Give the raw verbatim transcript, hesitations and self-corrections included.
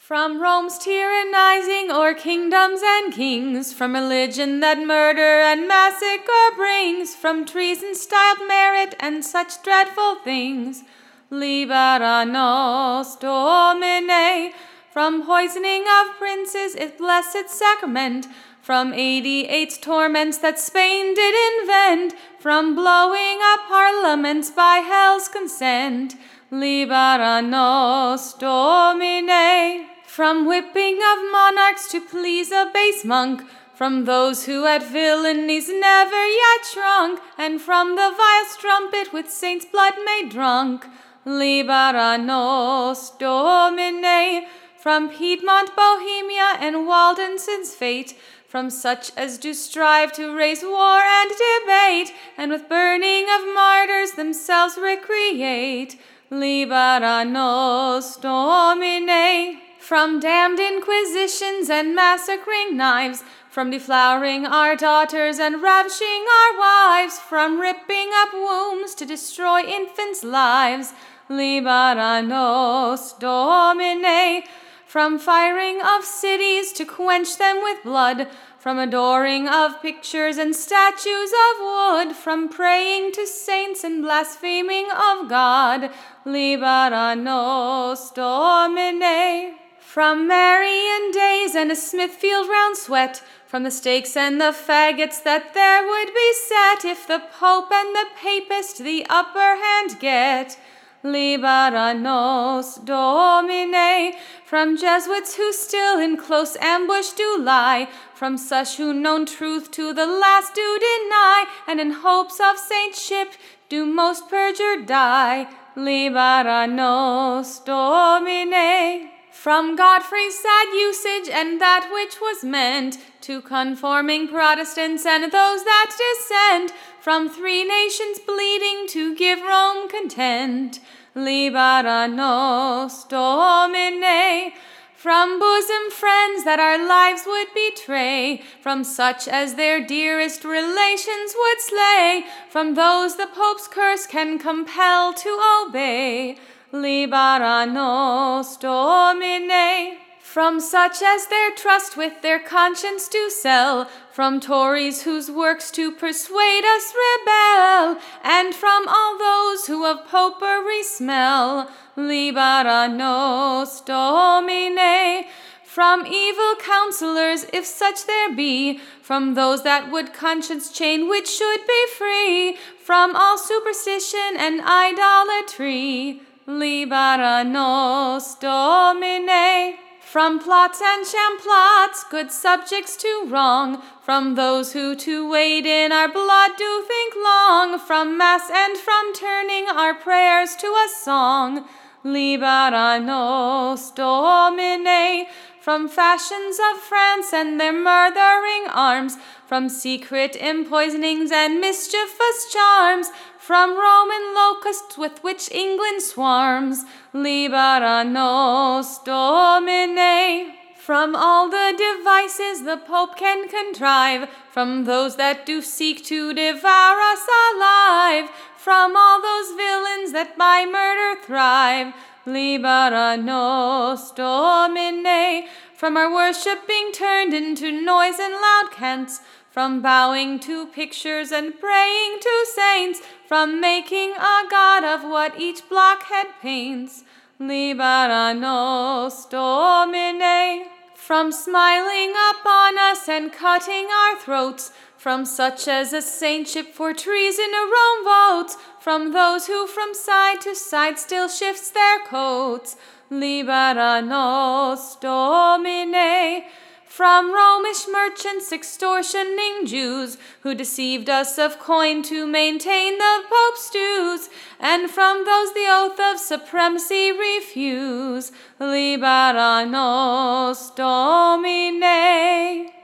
From Rome's tyrannizing o'er kingdoms and kings, from religion that murder and massacre brings, from treason-styled merit and such dreadful things, libera nos, Domine. From poisoning of princes, its blessed sacrament, from eighty-eight's torments that Spain did invent, from blowing up parliaments by hell's consent, libera nos, Domine. From whipping of monarchs to please a base monk, from those who at villainies never yet shrunk, and from the vile strumpet with saints' blood made drunk, libera nos, Domine. From Piedmont, Bohemia, and Waldensin's fate, from such as do strive to raise war and debate, and with burning of martyrs themselves recreate, libera nos, Domine. From damned inquisitions and massacring knives, from deflowering our daughters and ravishing our wives, from ripping up wombs to destroy infants' lives, libera nos, Domine. From firing of cities to quench them with blood, from adoring of pictures and statues of wood, from praying to saints and blaspheming of God, libera nos, Domine. From Marian days and a Smithfield round sweat, from the stakes and the faggots that there would be set if the Pope and the Papist the upper hand get, libera nos, Domine. From Jesuits who still in close ambush do lie, from such who known truth to the last do deny, and in hopes of saintship do most perjured die, libera nos, Domine. From Godfrey's sad usage and that which was meant to conforming Protestants and those that dissent, from three nations bleeding to give Rome content, libera nos, Domine. From bosom friends that our lives would betray, from such as their dearest relations would slay, from those the Pope's curse can compel to obey, libera nos, Domine. From such as their trust with their conscience do sell, from Tories whose works to persuade us rebel, and from all those who of popery smell, libera nos, Domine. From evil counselors, if such there be, from those that would conscience chain which should be free, from all superstition and idolatry, libera nos, Domine. From plots and sham plots, good subjects to wrong, from those who to wade in our blood do think long, from mass and from turning our prayers to a song, libera nos, Domine. From fashions of France and their murthering arms, from secret empoisonings and mischievous charms, from Roman locusts with which England swarms, libera nos, Domine. From all the devices the Pope can contrive, from those that do seek to devour us alive, from all those villains that by murder thrive, libera nos, Domine. From our worship being turned into noise and loud cants, from bowing to pictures and praying to saints, from making a god of what each blockhead paints, libera nos, Domine. From smiling upon us and cutting our throats, from such as a saintship for treason Rome votes, from those who from side to side still shifts their coats, libera nos, Domine. From Romish merchants extortioning Jews, who deceived us of coin to maintain the Pope's dues, and from those the oath of supremacy refuse, libera nos, Domine.